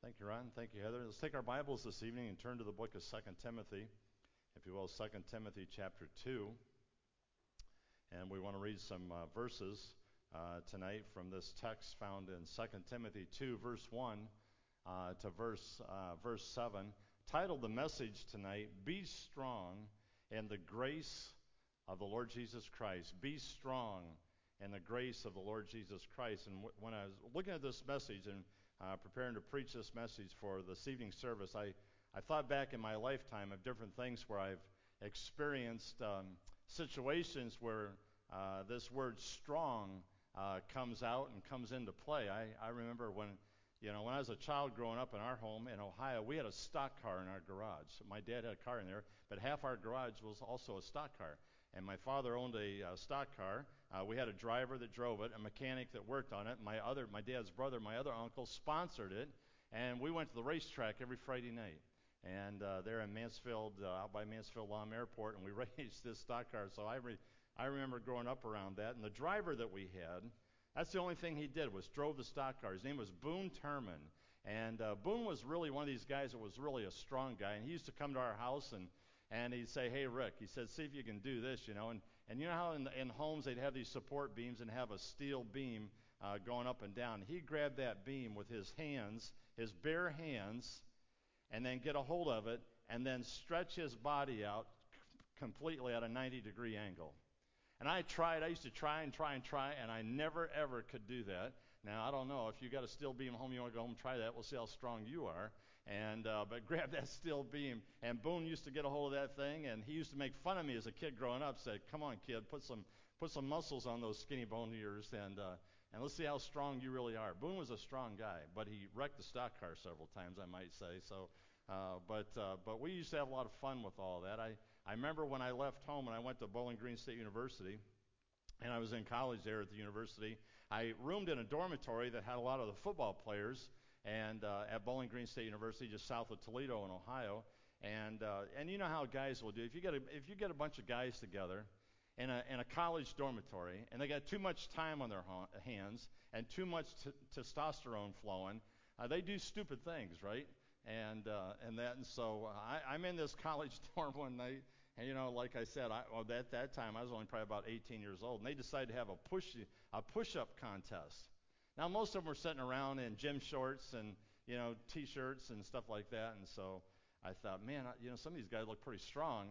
Thank you, Ron. Thank you, Heather. Let's take our Bibles this evening and turn to the book of 2 Timothy, if you will, 2 Timothy chapter 2. And we want to read some verses tonight from this text found in 2 Timothy 2, verse 1 to verse 7. Titled the message tonight, Be Strong in the Grace of the Lord Jesus Christ. Be strong in the grace of the Lord Jesus Christ. And when I was looking at this message and preparing to preach this message for this evening service, I thought back in my lifetime of different things where I've experienced situations where this word strong comes out and comes into play. I remember when I was a child growing up in our home in Ohio, we had a stock car in our garage. My dad had a car in there, but half our garage was also a stock car. And my father owned a stock car. We had a driver that drove it, a mechanic that worked on it. My dad's brother, my other uncle, sponsored it, and we went to the racetrack every Friday night. And there in Mansfield, out by Mansfield-Lom Airport, and we raced this stock car. So I remember growing up around that. And the driver that we had, that's the only thing he did was drove the stock car. His name was Boone Turman. And Boone was really one of these guys that was really a strong guy. And he used to come to our house and he'd say, "Hey, Rick," he said, "see if you can do this, And you know how in homes they'd have these support beams and have a steel beam going up and down. He grabbed that beam with his hands, his bare hands, and then get a hold of it and then stretch his body out completely at a 90-degree angle. And I used to try, and I never, ever could do that. Now, I don't know. If you got a steel beam at home, you want to go home and try that, we'll see how strong you are. But grab that steel beam. And Boone used to get a hold of that thing, and he used to make fun of me as a kid growing up, said, "Come on, kid, put some muscles on those skinny bone of yours, and let's see how strong you really are." Boone was a strong guy, but he wrecked the stock car several times, I might say. So, but we used to have a lot of fun with all that. I remember when I left home and I went to Bowling Green State University, and I was in college there at the university. I roomed in a dormitory that had a lot of the football players, and at Bowling Green State University, just south of Toledo in Ohio. And you know how guys will do. If you get a bunch of guys together in a college dormitory, and they got too much time on their hands and too much testosterone flowing, they do stupid things, right? And so I'm in this college dorm one night, and like I said, at that time I was only probably about 18 years old, and they decided to have a push-up contest. Now most of them were sitting around in gym shorts and t-shirts and stuff like that, and so I thought, man, some of these guys look pretty strong,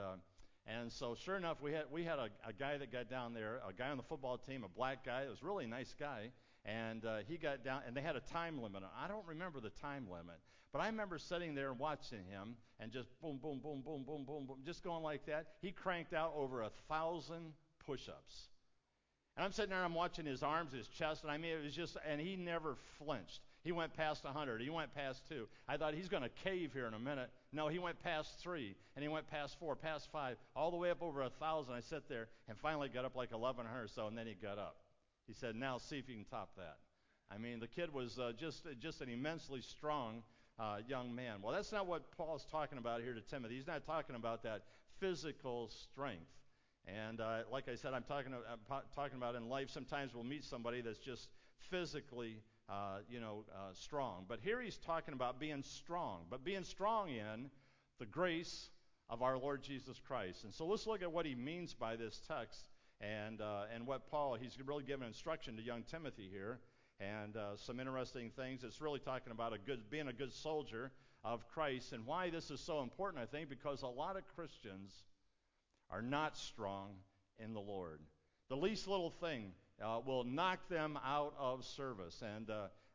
and so sure enough, we had a guy that got down there, a guy on the football team, a black guy, it was a really nice guy. And he got down, and they had a time limit. I don't remember the time limit, but I remember sitting there and watching him, and just boom, boom, boom, boom, boom, boom, boom, just going like that. He cranked out over 1,000 push-ups. And I'm sitting there, and I'm watching his arms, his chest, and I mean, it was just, and he never flinched. He went past 100. He went past 2. I thought he's going to cave here in a minute. No, he went past 3, and he went past 4, past 5, all the way up over 1,000. I sat there and finally got up like 1,100 or so, and then he got up. He said, "Now see if you can top that." I mean, the kid was just an immensely strong young man. Well, that's not what Paul's talking about here to Timothy. He's not talking about that physical strength. And like I said, I'm talking about in life, sometimes we'll meet somebody that's just physically, strong. But here he's talking about being strong, but being strong in the grace of our Lord Jesus Christ. And so let's look at what he means by this text. And what he's really giving instruction to young Timothy here, and some interesting things. It's really talking about being a good soldier of Christ, and why this is so important, I think, because a lot of Christians are not strong in the Lord. The least little thing will knock them out of service. And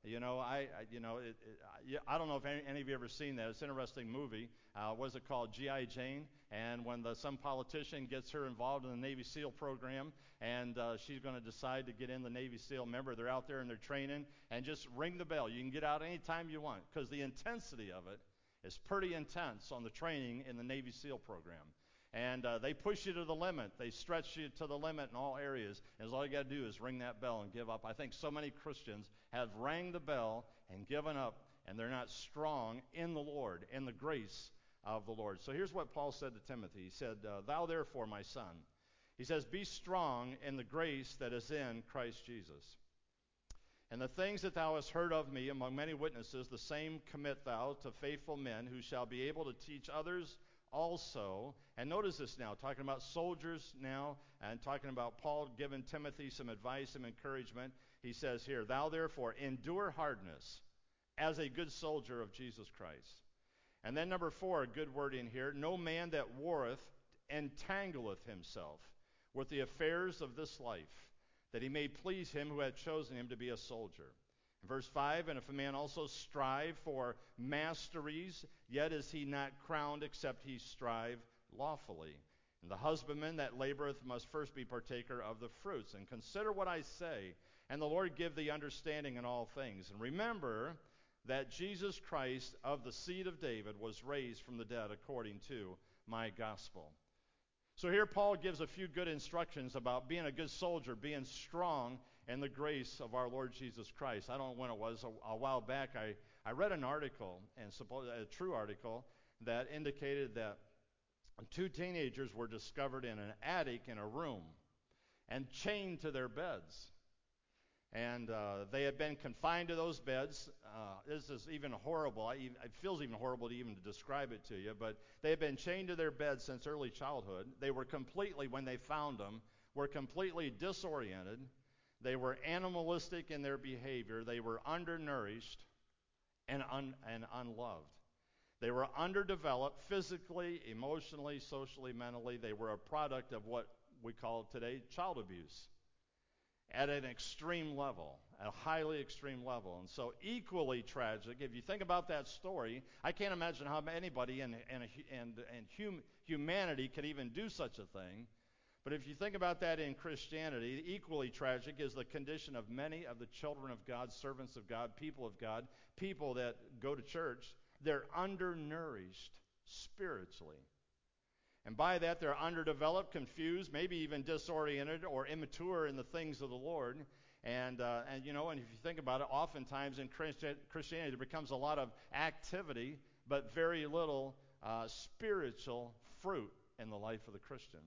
I don't know if any of you ever seen that. It's an interesting movie. What is it called? G.I. Jane. And when some politician gets her involved in the Navy SEAL program, and she's going to decide to get in the Navy SEAL. Remember, they're out there and they're training, and just ring the bell. You can get out anytime you want, because the intensity of it is pretty intense on the training in the Navy SEAL program. And they push you to the limit. They stretch you to the limit in all areas. And all you got to do is ring that bell and give up. I think so many Christians have rang the bell and given up, and they're not strong in the Lord, in the grace of the Lord. So here's what Paul said to Timothy. He said, "Thou therefore, my son," he says, "be strong in the grace that is in Christ Jesus." And the things that thou hast heard of me among many witnesses, the same commit thou to faithful men who shall be able to teach others also. And notice this now, talking about soldiers now, and talking about Paul giving Timothy some advice, some encouragement. He says here, thou therefore endure hardness as a good soldier of Jesus Christ. And then number 4, a good word in here, no man that warreth entangleth himself with the affairs of this life, that he may please him who hath chosen him to be a soldier. In verse 5, and if a man also strive for masteries, yet is he not crowned except he strive lawfully. And the husbandman that laboreth must first be partaker of the fruits. And consider what I say, and the Lord give thee understanding in all things. And remember that Jesus Christ of the seed of David was raised from the dead according to my gospel. So here Paul gives a few good instructions about being a good soldier, being strong in the grace of our Lord Jesus Christ. I don't know when it was, a while back, I read an article, and a true article, that indicated that 2 teenagers were discovered in an attic in a room and chained to their beds. And they had been confined to those beds. This is even horrible. It feels even horrible to even describe it to you. But they had been chained to their beds since early childhood. They were completely, when they found them, were completely disoriented. They were animalistic in their behavior. They were undernourished and unloved. They were underdeveloped physically, emotionally, socially, mentally. They were a product of what we call today child abuse, at an extreme level, a highly extreme level. And so equally tragic, if you think about that story, I can't imagine how anybody in humanity could even do such a thing. But if you think about that in Christianity, equally tragic is the condition of many of the children of God, servants of God, people that go to church. They're undernourished spiritually. And by that, they're underdeveloped, confused, maybe even disoriented or immature in the things of the Lord. And if you think about it, oftentimes in Christianity, there becomes a lot of activity, but very little spiritual fruit in the life of the Christian.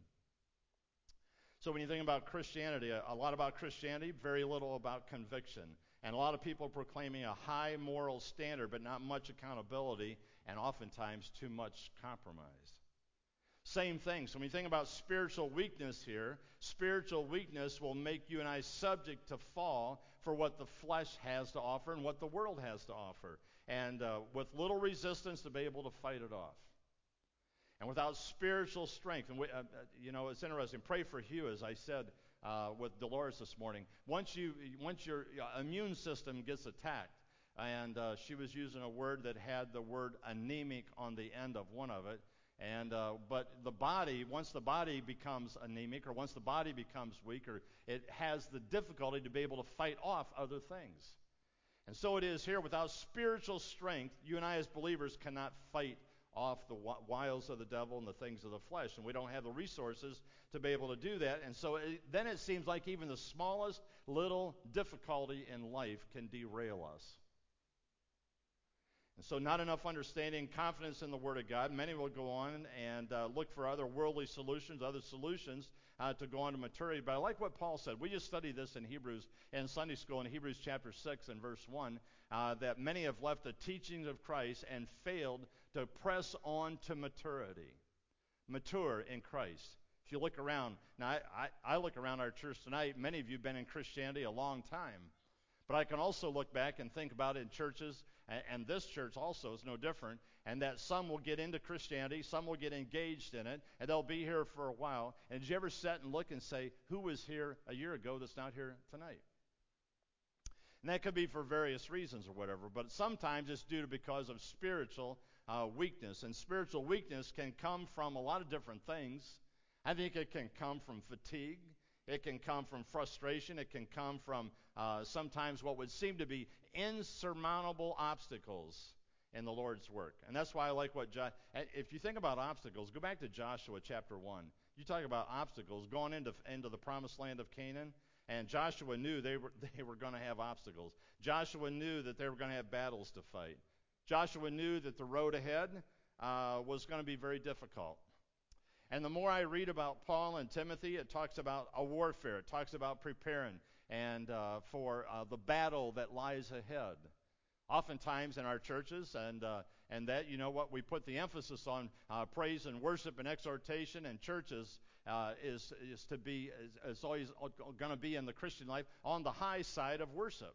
So when you think about Christianity, a lot about Christianity, very little about conviction. And a lot of people proclaiming a high moral standard, but not much accountability, and oftentimes too much compromise. Same thing. So when you think about spiritual weakness here, spiritual weakness will make you and I subject to fall for what the flesh has to offer and what the world has to offer. And with little resistance to be able to fight it off. And without spiritual strength, and it's interesting. Pray for Hugh, as I said with Dolores this morning. Once your immune system gets attacked, and she was using a word that had the word anemic on the end of one of it. And but the body, once the body becomes anemic, or once the body becomes weaker, it has the difficulty to be able to fight off other things. And so it is here. Without spiritual strength, you and I as believers cannot fight off the wiles of the devil and the things of the flesh. And we don't have the resources to be able to do that. And so then it seems like even the smallest little difficulty in life can derail us. And so not enough understanding, confidence in the Word of God. Many will go on and look for other worldly solutions, other solutions to go on to maturity. But I like what Paul said. We just studied this in Hebrews, in Sunday school, in Hebrews chapter 6 and verse 1, that many have left the teachings of Christ and failed to press on to maturity. Mature in Christ. If you look around, now I look around our church tonight, many of you have been in Christianity a long time. But I can also look back and think about it in churches, and this church also is no different, and that some will get into Christianity, some will get engaged in it, and they'll be here for a while. And did you ever sit and look and say, who was here a year ago that's not here tonight? And that could be for various reasons or whatever, but sometimes it's because of spiritual weakness. And spiritual weakness can come from a lot of different things. I think it can come from fatigue. It can come from frustration. It can come from sometimes what would seem to be insurmountable obstacles in the Lord's work. And that's why I like if you think about obstacles, go back to Joshua chapter 1. You talk about obstacles going into the promised land of Canaan, and Joshua knew they were going to have obstacles. Joshua knew that they were going to have battles to fight. Joshua knew that the road ahead was going to be very difficult. And the more I read about Paul and Timothy, it talks about a warfare. It talks about preparing. and for the battle that lies ahead. Oftentimes in our churches, and that, you know what, we put the emphasis on praise and worship and exhortation, and churches is always going to be in the Christian life on the high side of worship.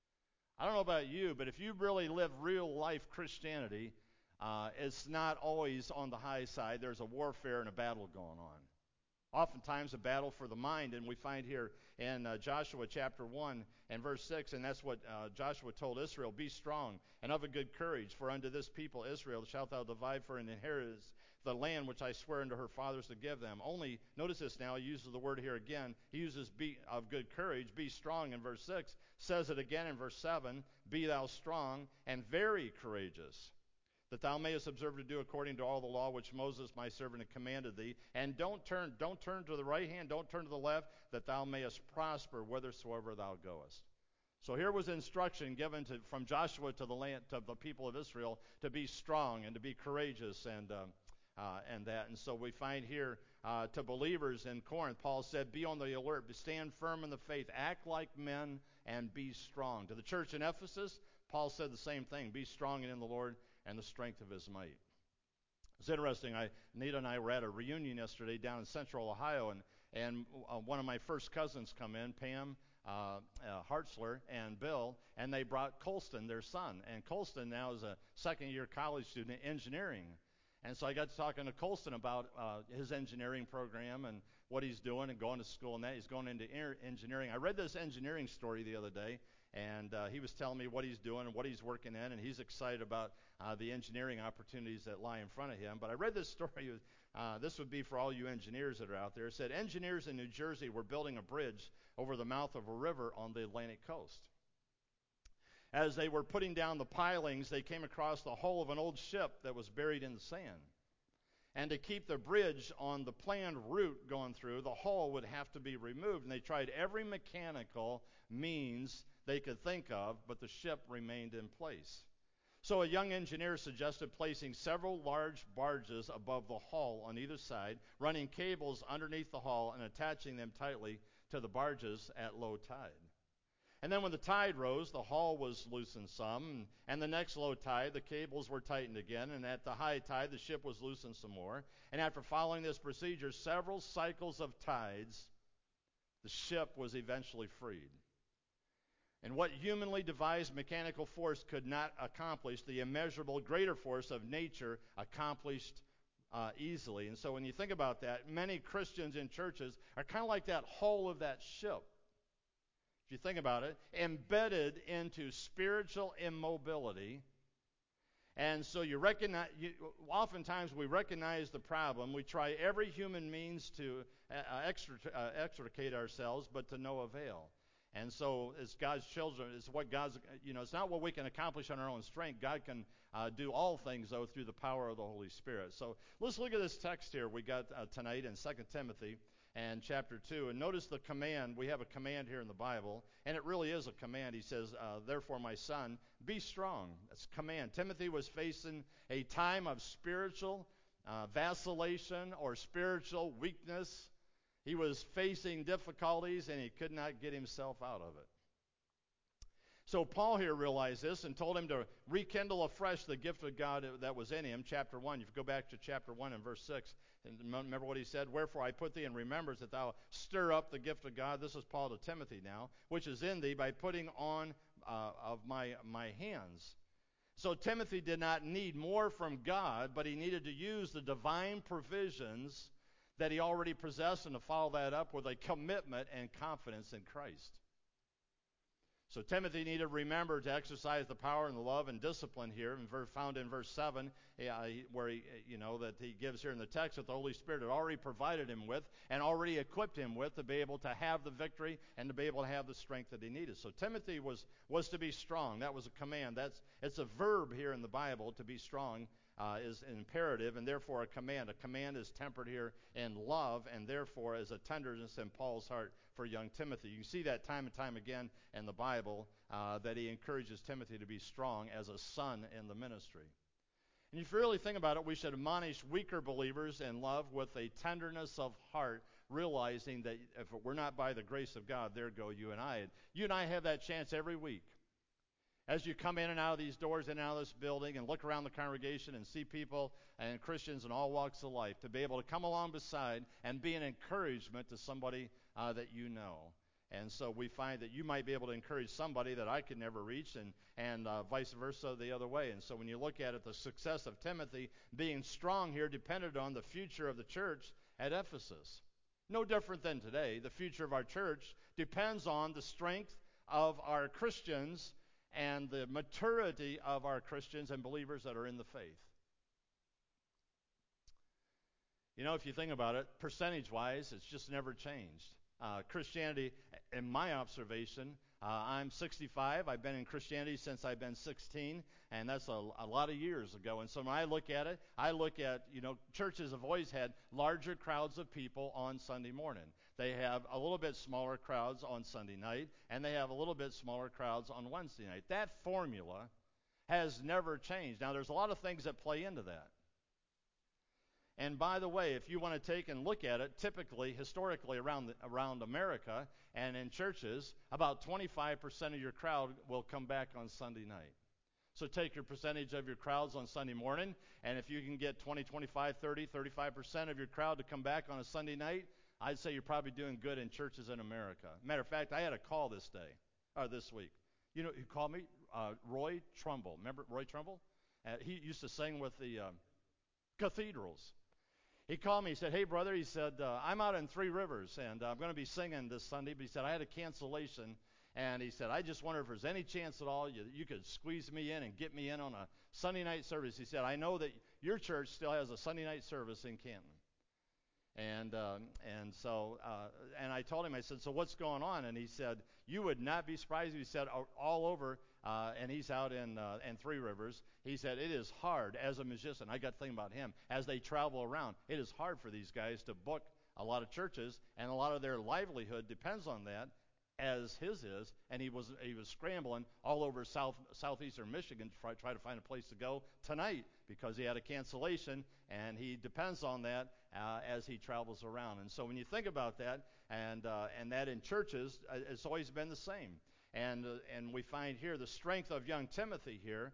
I don't know about you, but if you really live real life Christianity, it's not always on the high side. There's a warfare and a battle going on. Oftentimes a battle for the mind, and we find here in Joshua chapter 1 and verse 6, and that's what Joshua told Israel, be strong and of a good courage, for unto this people Israel shalt thou divide for an inheritance the land which I swear unto her fathers to give them. Only, notice this now, he uses the word here again, he uses be of good courage, be strong in verse 6, says it again in verse 7, be thou strong and very courageous, that thou mayest observe to do according to all the law which Moses my servant had commanded thee. And don't turn to the right hand, don't turn to the left, that thou mayest prosper whithersoever thou goest. So here was instruction given from Joshua to the people of Israel to be strong and to be courageous and that. And so we find here to believers in Corinth, Paul said, be on the alert, stand firm in the faith, act like men, and be strong. To the church in Ephesus, Paul said the same thing, be strong in the Lord and the strength of his might. It's interesting. Nita and I were at a reunion yesterday down in Central Ohio, and one of my first cousins come in, Pam Hartzler and Bill, and they brought Colston, their son. And Colston now is a second-year college student in engineering. And so I got to talking to Colston about his engineering program and what he's doing and going to school and that. He's going into engineering. I read this engineering story the other day, and he was telling me what he's doing and what he's working in, and he's excited about the engineering opportunities that lie in front of him. But I read this story. This would be for all you engineers that are out there. It said, engineers in New Jersey were building a bridge over the mouth of a river on the Atlantic coast. As they were putting down the pilings, they came across the hull of an old ship that was buried in the sand. And to keep the bridge on the planned route going through, the hull would have to be removed. And they tried every mechanical means they could think of, but the ship remained in place. So a young engineer suggested placing several large barges above the hull on either side, running cables underneath the hull and attaching them tightly to the barges at low tide. And then when the tide rose, the hull was loosened some, and the next low tide, the cables were tightened again, and at the high tide, the ship was loosened some more. And after following this procedure, several cycles of tides, the ship was eventually freed. And what humanly devised mechanical force could not accomplish, the immeasurable greater force of nature accomplished easily. And so when you think about that, many Christians in churches are kind of like that hull of that ship. If you think about it, embedded into spiritual immobility. And so oftentimes we recognize the problem. We try every human means to extricate ourselves, but to no avail. And so as God's children, it's not what we can accomplish on our own strength. God can do all things, though, through the power of the Holy Spirit. So let's look at this text here we got tonight in 2 Timothy and chapter 2. And notice the command. We have a command here in the Bible, and it really is a command. He says, therefore, my son, be strong. That's a command. Timothy was facing a time of spiritual vacillation or spiritual weakness. He was facing difficulties, and he could not get himself out of it. So Paul here realized this and told him to rekindle afresh the gift of God that was in him. Chapter 1, if you go back to chapter 1 and verse 6, and remember what he said, wherefore I put thee in remembrance that thou stir up the gift of God. This is Paul to Timothy now, which is in thee by putting on of my hands. So Timothy did not need more from God, but he needed to use the divine provisions that he already possessed, and to follow that up with a commitment and confidence in Christ. So Timothy needed to remember to exercise the power and the love and discipline here, found in verse 7, where that he gives here in the text that the Holy Spirit had already provided him with and already equipped him with to be able to have the victory and to be able to have the strength that he needed. So Timothy was to be strong. That was a command. It's a verb here in the Bible. To be strong is an imperative, and therefore a command. A command is tempered here in love, and therefore is a tenderness in Paul's heart for young Timothy. You can see that time and time again in the Bible, that he encourages Timothy to be strong as a son in the ministry. And if you really think about it, we should admonish weaker believers in love with a tenderness of heart realizing that if it were not by the grace of God, there go you and I. And you and I have that chance every week. As you come in and out of these doors, in and out of this building, and look around the congregation and see people and Christians in all walks of life, to be able to come along beside and be an encouragement to somebody that you know. And so we find that you might be able to encourage somebody that I could never reach, and vice versa the other way. And so when you look at it, the success of Timothy being strong here depended on the future of the church at Ephesus. No different than today. The future of our church depends on the strength of our Christians and the maturity of our Christians and believers that are in the faith. You know, if you think about it, percentage-wise, it's just never changed. Christianity, in my observation, I'm 65. I've been in Christianity since I've been 16, and that's a lot of years ago. And so when I look at it, churches have always had larger crowds of people on Sunday morning. They have a little bit smaller crowds on Sunday night, and they have a little bit smaller crowds on Wednesday night. That formula has never changed. Now, there's a lot of things that play into that. And by the way, if you want to take and look at it, typically, historically, around America and in churches, about 25% of your crowd will come back on Sunday night. So take your percentage of your crowds on Sunday morning, and if you can get 20, 25, 30, 35% of your crowd to come back on a Sunday night, I'd say you're probably doing good in churches in America. Matter of fact, I had a call this week. You know who called me? Roy Trumbull. Remember Roy Trumbull? He used to sing with the cathedrals. He called me. He said, "Hey, brother," he said, "I'm out in Three Rivers, and I'm going to be singing this Sunday." But he said, "I had a cancellation." And he said, "I just wonder if there's any chance at all you could squeeze me in and get me in on a Sunday night service." He said, "I know that your church still has a Sunday night service in Canton." And I told him, I said, "So what's going on?" And he said, "You would not be surprised." He said, all over, and he's out in Three Rivers. He said, "It is hard as a musician." I got to think about him. As they travel around, it is hard for these guys to book a lot of churches, and a lot of their livelihood depends on that, as his is. And he was scrambling all over southeastern Michigan to try to find a place to go tonight because he had a cancellation, and he depends on that as he travels around. And so when you think about that, and that in churches, it's always been the same. And we find here the strength of young Timothy here,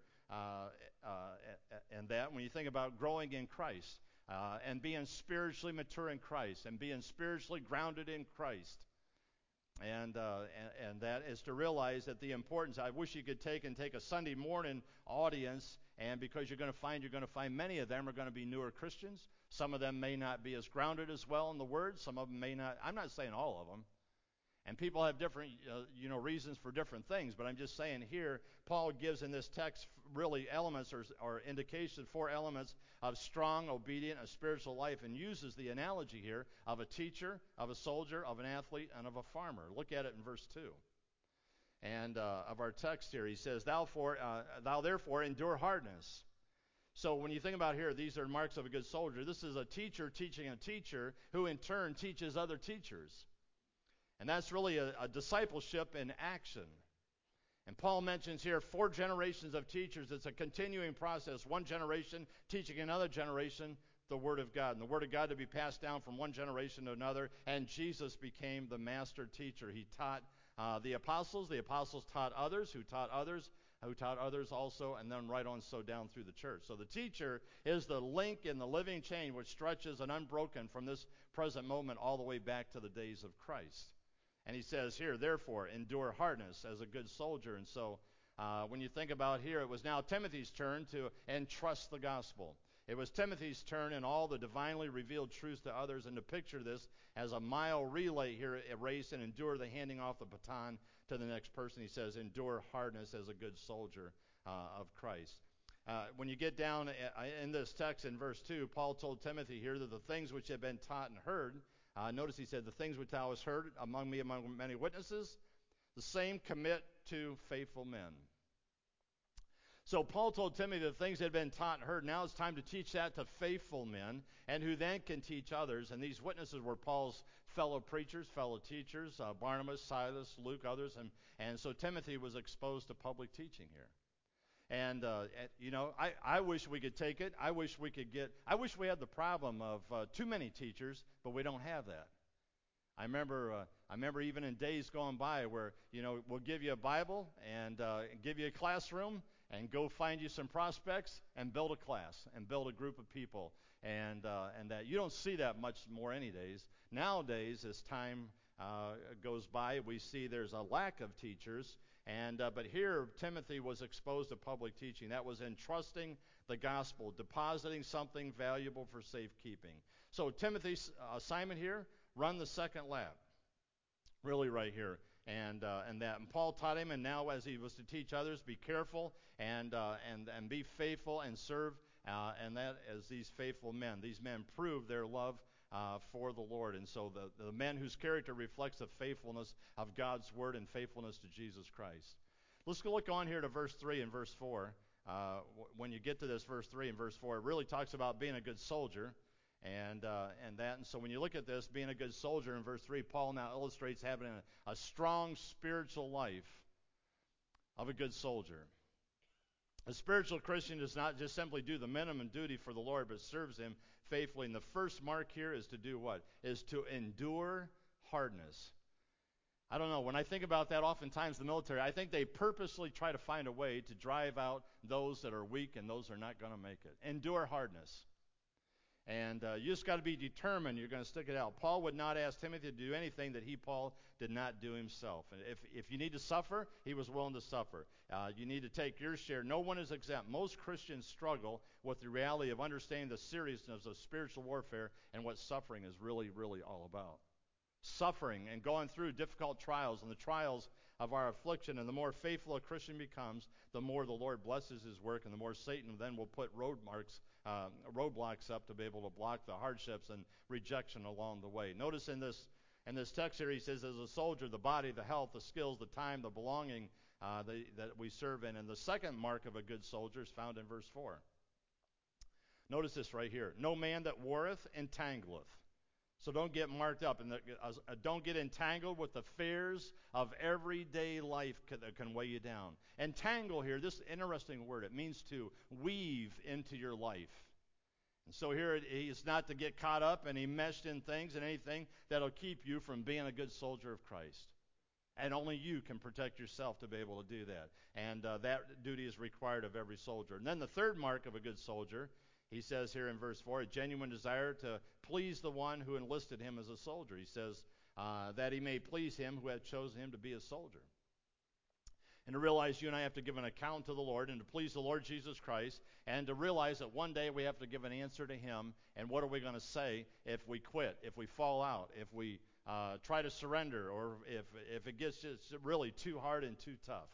and that when you think about growing in Christ, and being spiritually mature in Christ, and being spiritually grounded in Christ. And that is to realize that the importance. I wish you could take a Sunday morning audience, and because you're going to find many of them are going to be newer Christians. Some of them may not be as grounded as well in the Word. Some of them may not. I'm not saying all of them. And people have different, reasons for different things. But I'm just saying here, Paul gives in this text really elements or indications, 4 elements of strong, obedient, and spiritual life, and uses the analogy here of a teacher, of a soldier, of an athlete, and of a farmer. Look at it in verse 2. And of our text here, he says, Thou therefore endure hardness. So when you think about here, these are marks of a good soldier. This is a teacher teaching a teacher who in turn teaches other teachers. And that's really a discipleship in action. And Paul mentions here 4 generations of teachers. It's a continuing process. One generation teaching another generation the Word of God. And the Word of God to be passed down from one generation to another. And Jesus became the master teacher. He taught the apostles. The apostles taught others, who taught others also, and then right on so down through the church. So the teacher is the link in the living chain which stretches and unbroken from this present moment all the way back to the days of Christ. And he says here, therefore, endure hardness as a good soldier. And so when you think about here, it was now Timothy's turn to entrust the gospel. It was Timothy's turn in all the divinely revealed truths to others, and to picture this as a mile relay here at race and endure the handing off the baton to the next person. He says, endure hardness as a good soldier of Christ. When you get down in this text in verse 2, Paul told Timothy here that the things which have been taught and heard, notice he said, the things which thou hast heard among me among many witnesses, the same commit to faithful men. So Paul told Timothy the things that had been taught and heard. Now it's time to teach that to faithful men, and who then can teach others. And these witnesses were Paul's fellow preachers, fellow teachers, Barnabas, Silas, Luke, others. And so Timothy was exposed to public teaching here. And, I wish we could take it. I wish we had the problem of too many teachers, but we don't have that. I remember even in days gone by where, we'll give you a Bible and give you a classroom and go find you some prospects and build a class and build a group of people. And that you don't see that much more any days. Nowadays, as time goes by, we see there's a lack of teachers. But here, Timothy was exposed to public teaching. That was entrusting the gospel, depositing something valuable for safekeeping. So Timothy's assignment here, run the second lap, really right here. And Paul taught him, and now as he was to teach others, be careful and be faithful and serve. And that as these faithful men, these men prove their love for the Lord. And so the men whose character reflects the faithfulness of God's word and faithfulness to Jesus Christ. Let's go look on here to verse 3 and verse 4. When you get to this verse 3 and verse 4, it really talks about being a good soldier. And so when you look at this, being a good soldier in verse 3, Paul now illustrates having a strong spiritual life of a good soldier. A spiritual Christian does not just simply do the minimum duty for the Lord, but serves him faithfully. And the first mark here is to do what? Is to endure hardness. I don't know. When I think about that, oftentimes the military, I think they purposely try to find a way to drive out those that are weak and those that are not going to make it. Endure hardness. And you just got to be determined you're going to stick it out. Paul would not ask Timothy to do anything that Paul, did not do himself. And if you need to suffer, he was willing to suffer. You need to take your share. No one is exempt. Most Christians struggle with the reality of understanding the seriousness of spiritual warfare and what suffering is really, really all about. Suffering and going through difficult trials and the trials of our affliction, and the more faithful a Christian becomes, the more the Lord blesses his work, and the more Satan then will put roadblocks up to be able to block the hardships and rejection along the way. Notice in this text here, he says, as a soldier, the body, the health, the skills, the time, the belonging that we serve in. And the second mark of a good soldier is found in verse 4. Notice this right here. No man that warreth entangleth. So don't get marked up, and don't get entangled with the fears of everyday life that can weigh you down. Entangle here, this interesting word, it means to weave into your life. And so here he's not to get caught up and enmeshed in things and anything that'll keep you from being a good soldier of Christ. And only you can protect yourself to be able to do that. And that duty is required of every soldier. And then the third mark of a good soldier, he says here in verse 4, a genuine desire to please the one who enlisted him as a soldier. He says that he may please him who had chosen him to be a soldier. And to realize you and I have to give an account to the Lord, and to please the Lord Jesus Christ, and to realize that one day we have to give an answer to him. And what are we going to say if we quit, if we fall out, if we try to surrender, or if it gets just really too hard and too tough?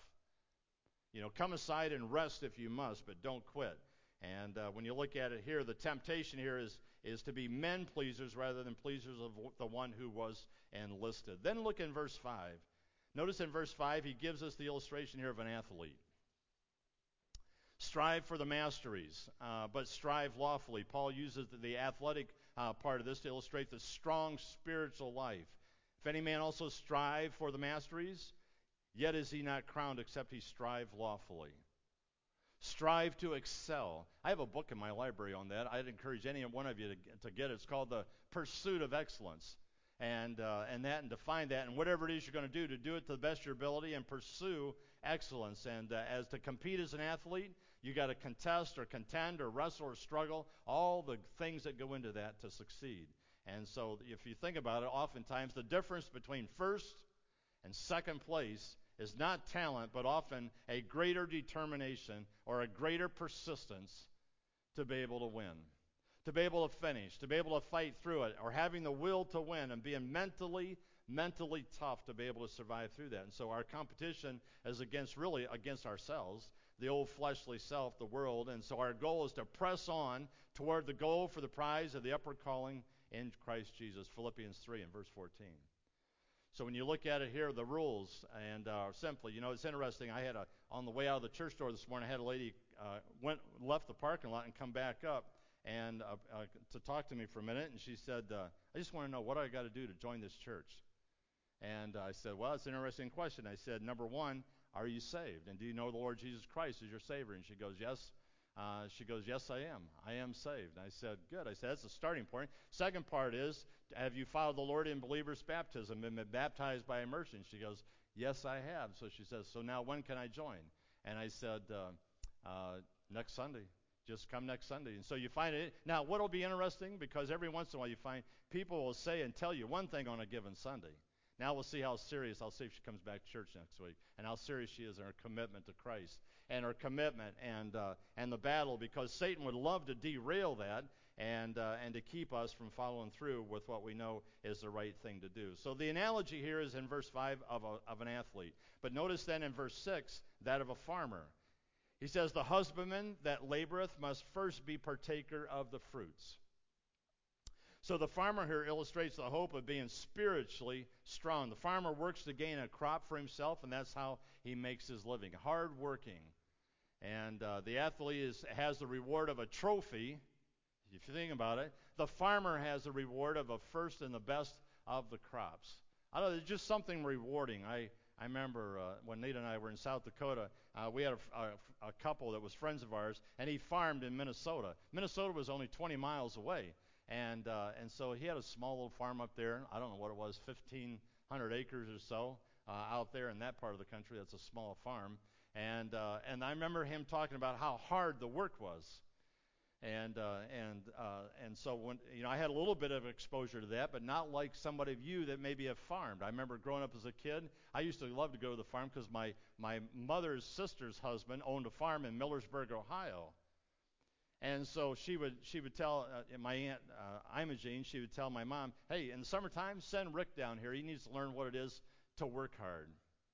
Come aside and rest if you must, but don't quit. And when you look at it here, the temptation here is to be men pleasers rather than pleasers of the one who was enlisted. Then look in verse 5. Notice in verse 5, he gives us the illustration here of an athlete. Strive for the masteries, but strive lawfully. Paul uses the athletic part of this to illustrate the strong spiritual life. If any man also strive for the masteries, yet is he not crowned except he strive lawfully. Strive to excel. I have a book in my library on that. I'd encourage any one of you to get it. It's called The Pursuit of Excellence. And define that, and whatever it is you're going to do it to the best of your ability and pursue excellence. And as to compete as an athlete, you got to contest or contend or wrestle or struggle, all the things that go into that to succeed. And so if you think about it, oftentimes the difference between first and second place is not talent, but often a greater determination or a greater persistence to be able to win, to be able to finish, to be able to fight through it, or having the will to win and being mentally tough to be able to survive through that. And so our competition is against ourselves, the old fleshly self, the world. And so our goal is to press on toward the goal for the prize of the upward calling in Christ Jesus. Philippians 3 and verse 14. So when you look at it here, the rules, and simply, it's interesting. I had on the way out of the church door this morning, I had a lady left the parking lot and come back up and to talk to me for a minute, and she said, I just want to know what I got to do to join this church. And I said, well, it's an interesting question. I said, number one, are you saved? And do you know the Lord Jesus Christ as your Savior? And she goes, yes, She goes, yes, I am. I am saved. I said, good. I said, that's the starting point. Second part is, have you followed the Lord in believer's baptism and been baptized by immersion? She goes, yes, I have. So she says, so now when can I join? And I said, next Sunday. Just come next Sunday. And so you find it. Now, what will be interesting, because every once in a while you find people will say and tell you one thing on a given Sunday. Now we'll see how serious. I'll see if she comes back to church next week, and how serious she is in her commitment to Christ and her commitment and the battle, because Satan would love to derail that and to keep us from following through with what we know is the right thing to do. So the analogy here is in verse 5 of an athlete. But notice then in verse 6 that of a farmer. He says, the husbandman that laboreth must first be partaker of the fruits. So the farmer here illustrates the hope of being spiritually strong. The farmer works to gain a crop for himself, and that's how he makes his living. Hard working. And the athlete has the reward of a trophy. If you think about it, the farmer has the reward of a first and the best of the crops. I don't know, there's just something rewarding. I remember when Nate and I were in South Dakota, we had a couple that was friends of ours, and he farmed in Minnesota. Minnesota was only 20 miles away. And so he had a small little farm up there. I don't know what it was, 1,500 acres or so out there in that part of the country. That's a small farm. And I remember him talking about how hard the work was. And so when I had a little bit of exposure to that, but not like somebody of you that maybe have farmed. I remember growing up as a kid, I used to love to go to the farm because my mother's sister's husband owned a farm in Millersburg, Ohio. And so she would tell my aunt Imogene, she would tell my mom, hey, in the summertime, send Rick down here. He needs to learn what it is to work hard.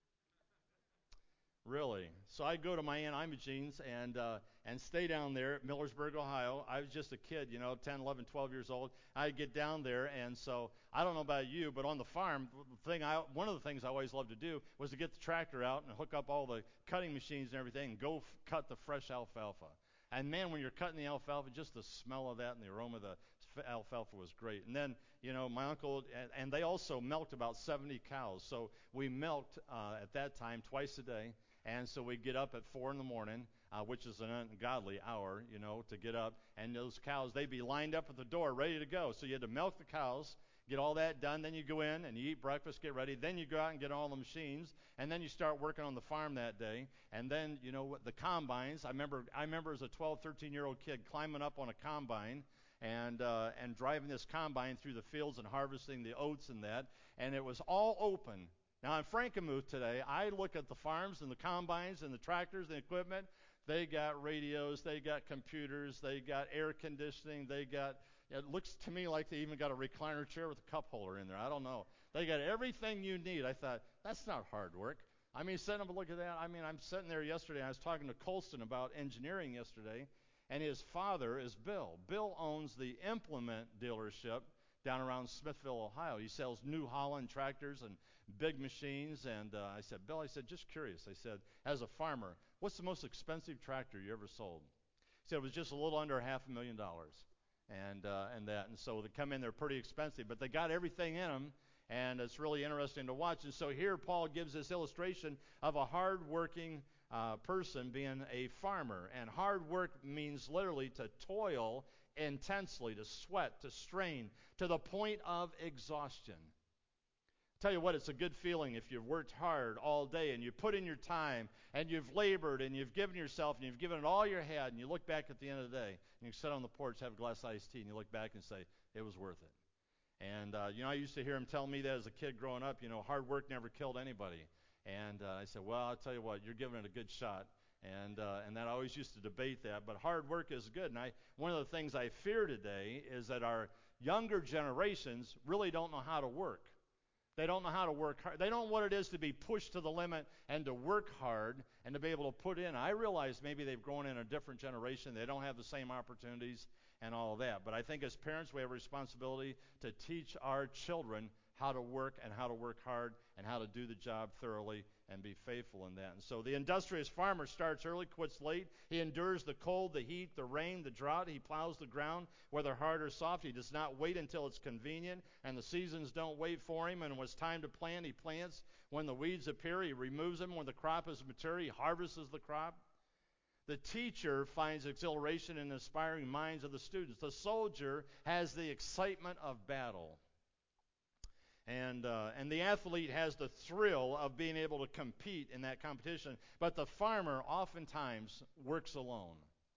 Really. So I'd go to my aunt Imogene's and stay down there at Millersburg, Ohio. I was just a kid, 10, 11, 12 years old. I'd get down there, and so I don't know about you, but on the farm, one of the things I always loved to do was to get the tractor out and hook up all the cutting machines and everything and go cut the fresh alfalfa. And man, when you're cutting the alfalfa, just the smell of that and the aroma of the alfalfa was great. And then, my uncle, and they also milked about 70 cows. So we milked at that time twice a day. And so we'd get up at 4 in the morning, which is an ungodly hour, to get up. And those cows, they'd be lined up at the door ready to go. So you had to milk the cows, get all that done. Then you go in and you eat breakfast, get ready. Then you go out and get all the machines. And then you start working on the farm that day. And then, the combines. I remember as a 12, 13-year-old kid climbing up on a combine and driving this combine through the fields and harvesting the oats and that. And it was all open. Now, in Frankenmuth today, I look at the farms and the combines and the tractors and the equipment. They got radios, they got computers, they got air conditioning, it looks to me like they even got a recliner chair with a cup holder in there. I don't know. They got everything you need. I thought, that's not hard work. Sitting up and look at that. I'm sitting there yesterday, and I was talking to Colston about engineering yesterday, and his father is Bill. Bill owns the implement dealership down around Smithville, Ohio. He sells New Holland tractors and big machines. And I said, Bill, just curious. I said, as a farmer, what's the most expensive tractor you ever sold? He said it was just a little under $500,000. And so they come in, they're pretty expensive, but they got everything in them, and it's really interesting to watch. And so here Paul gives this illustration of a hard-working person being a farmer. And hard work means literally to toil intensely, to sweat, to strain, to the point of exhaustion. Tell you what, it's a good feeling if you've worked hard all day and you put in your time and you've labored and you've given yourself and you've given it all you had, and you look back at the end of the day and you sit on the porch, have a glass of iced tea, and you look back and say, it was worth it. And, I used to hear him tell me that as a kid growing up, hard work never killed anybody. And I said, well, I'll tell you what, you're giving it a good shot. And that I always used to debate that. But hard work is good. And one of the things I fear today is that our younger generations really don't know how to work. They don't know how to work hard. They don't know what it is to be pushed to the limit and to work hard and to be able to put in. I realize maybe they've grown in a different generation. They don't have the same opportunities and all of that. But I think as parents, we have a responsibility to teach our children how to work and how to work hard and how to do the job thoroughly and be faithful in that. And so the industrious farmer starts early, quits late. He endures the cold, the heat, the rain, the drought. He plows the ground, whether hard or soft. He does not wait until it's convenient, and the seasons don't wait for him. And when it's time to plant, he plants. When the weeds appear, he removes them. When the crop is mature, he harvests the crop. The teacher finds exhilaration in the inspiring minds of the students. The soldier has the excitement of battle. And the athlete has the thrill of being able to compete in that competition. But the farmer oftentimes works alone.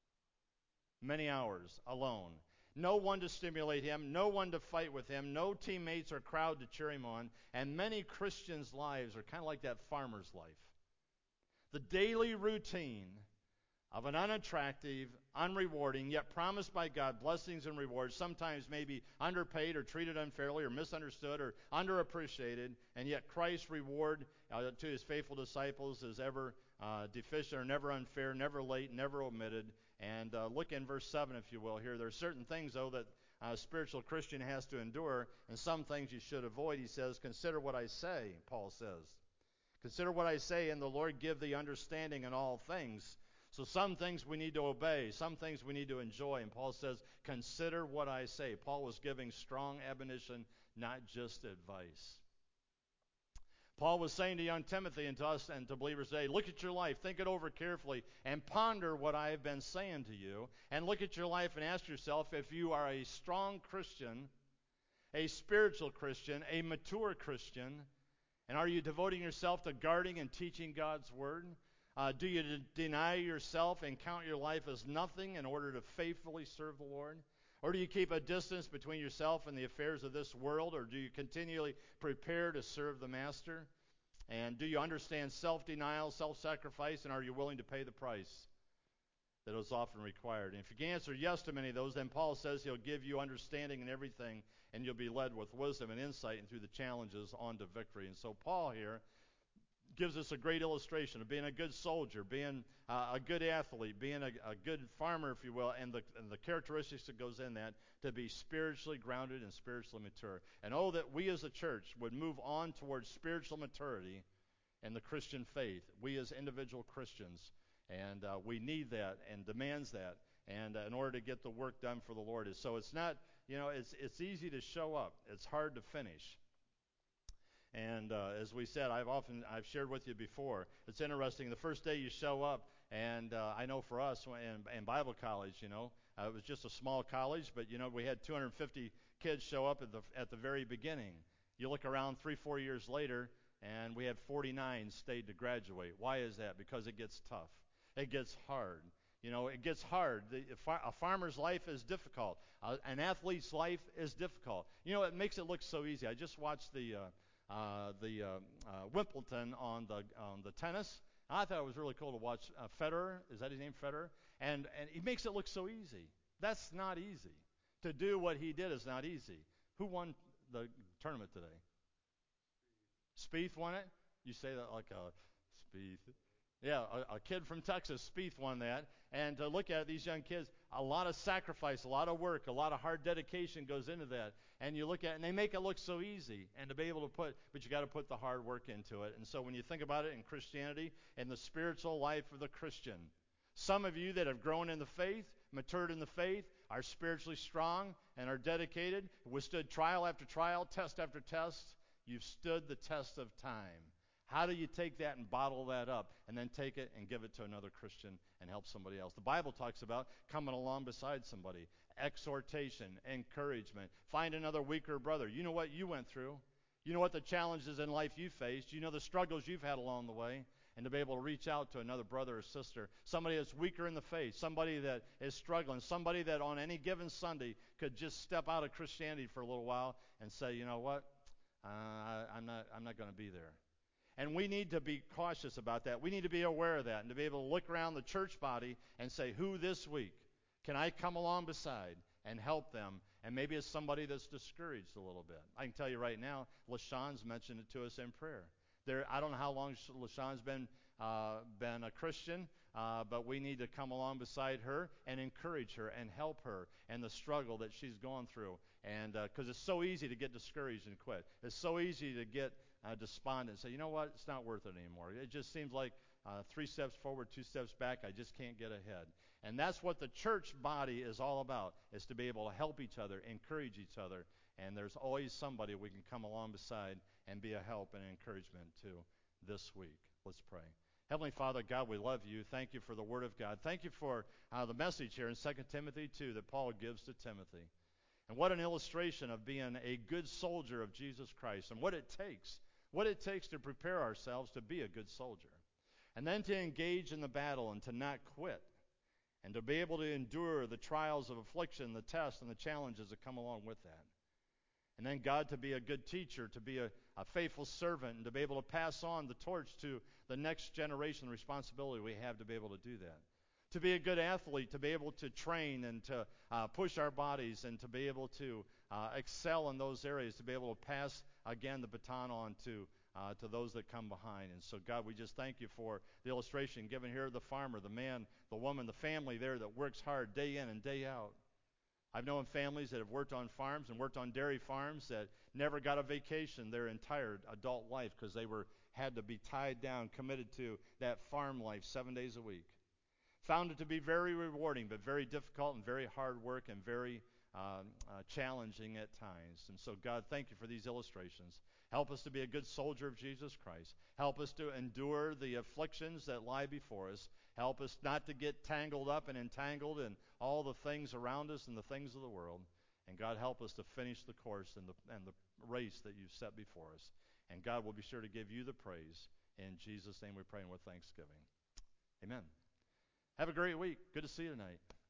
Many hours alone. No one to stimulate him, no one to fight with him, no teammates or crowd to cheer him on. And many Christians' lives are kind of like that farmer's life. The daily routine of an unattractive, unrewarding, yet promised by God blessings and rewards, sometimes maybe underpaid or treated unfairly or misunderstood or underappreciated, and yet Christ's reward to his faithful disciples is ever deficient or never unfair, never late, never omitted. And look in verse 7, if you will, here. There are certain things, though, that a spiritual Christian has to endure, and some things you should avoid. He says, consider what I say, Paul says. Consider what I say, and the Lord give thee understanding in all things. So some things we need to obey, some things we need to enjoy. And Paul says, consider what I say. Paul was giving strong admonition, not just advice. Paul was saying to young Timothy and to us and to believers today, look at your life, think it over carefully, and ponder what I have been saying to you. And look at your life and ask yourself if you are a strong Christian, a spiritual Christian, a mature Christian, and are you devoting yourself to guarding and teaching God's Word? Do you deny yourself and count your life as nothing in order to faithfully serve the Lord? Or do you keep a distance between yourself and the affairs of this world? Or do you continually prepare to serve the Master? And do you understand self-denial, self-sacrifice, and are you willing to pay the price that is often required? And if you can answer yes to many of those, then Paul says he'll give you understanding in everything, and you'll be led with wisdom and insight and through the challenges on to victory. And so Paul here gives us a great illustration of being a good soldier, being a good athlete, being a good farmer, if you will, and the characteristics that goes in that, to be spiritually grounded and spiritually mature. And oh, that we as a church would move on towards spiritual maturity in the Christian faith. We as individual Christians, and we need that and demands that, and in order to get the work done for the Lord. So it's not, it's easy to show up. It's hard to finish. And as we said, I've shared with you before, it's interesting. The first day you show up, and I know for us in Bible college, it was just a small college, but we had 250 kids show up at the very beginning. You look around 3-4 years later, and we had 49 stayed to graduate. Why is that? Because it gets tough. It gets hard. It gets hard. A farmer's life is difficult. An athlete's life is difficult. It makes it look so easy. I just watched the Wimbledon on the tennis. I thought it was really cool to watch Federer. Is that his name, Federer? And he makes it look so easy. That's not easy. To do what he did is not easy. Who won the tournament today? Spieth won it? You say that like a Spieth. Yeah, a kid from Texas, Spieth, won that. And to look at these young kids, a lot of sacrifice, a lot of work, a lot of hard dedication goes into that. And you look at it, and they make it look so easy. And to be able to but you got to put the hard work into it. And so when you think about it in Christianity and the spiritual life of the Christian, some of you that have grown in the faith, matured in the faith, are spiritually strong and are dedicated, withstood trial after trial, test after test. You've stood the test of time. How do you take that and bottle that up and then take it and give it to another Christian and help somebody else? The Bible talks about coming along beside somebody, exhortation, encouragement. Find another weaker brother. You know what you went through. You know what the challenges in life you faced. You know the struggles you've had along the way. And to be able to reach out to another brother or sister, somebody that's weaker in the faith, somebody that is struggling, somebody that on any given Sunday could just step out of Christianity for a little while and say, you know what, I'm not going to be there. And we need to be cautious about that. We need to be aware of that and to be able to look around the church body and say, who this week can I come along beside and help them? And maybe it's somebody that's discouraged a little bit. I can tell you right now, LaShawn's mentioned it to us in prayer. I don't know how long LaShawn's been a Christian, but we need to come along beside her and encourage her and help her and the struggle that she's gone through. And because it's so easy to get discouraged and quit. It's so easy to get despondent and say, you know what, it's not worth it anymore. It just seems like 3 steps forward, 2 steps back. I just can't get ahead. And that's what the church body is all about, is to be able to help each other, encourage each other. And there's always somebody we can come along beside and be a help and encouragement to this week. Let's pray. Heavenly Father, God, we love you. Thank you for the Word of God. Thank you for the message here in 2 Timothy 2 that Paul gives to Timothy. And what an illustration of being a good soldier of Jesus Christ and what it takes to prepare ourselves to be a good soldier. And then to engage in the battle and to not quit. And to be able to endure the trials of affliction, the tests, and the challenges that come along with that. And then God, to be a good teacher, to be a faithful servant, and to be able to pass on the torch to the next generation, the responsibility we have to be able to do that. To be a good athlete, to be able to train and to push our bodies and to be able to excel in those areas, to be able to pass, again, the baton on to those that come behind. And so, God, we just thank you for the illustration given here of the farmer, the man, the woman, the family there that works hard day in and day out. I've known families that have worked on farms and worked on dairy farms that never got a vacation their entire adult life because they had to be tied down, committed to that farm life 7 days a week. Found it to be very rewarding, but very difficult and very hard work and very challenging at times. And so, God, thank you for these illustrations. Help us to be a good soldier of Jesus Christ. Help us to endure the afflictions that lie before us. Help us not to get tangled up and entangled in all the things around us and the things of the world. And God, help us to finish the course and the race that you've set before us. And God will be sure to give you the praise. In Jesus' name we pray and with thanksgiving. Amen. Have a great week. Good to see you tonight.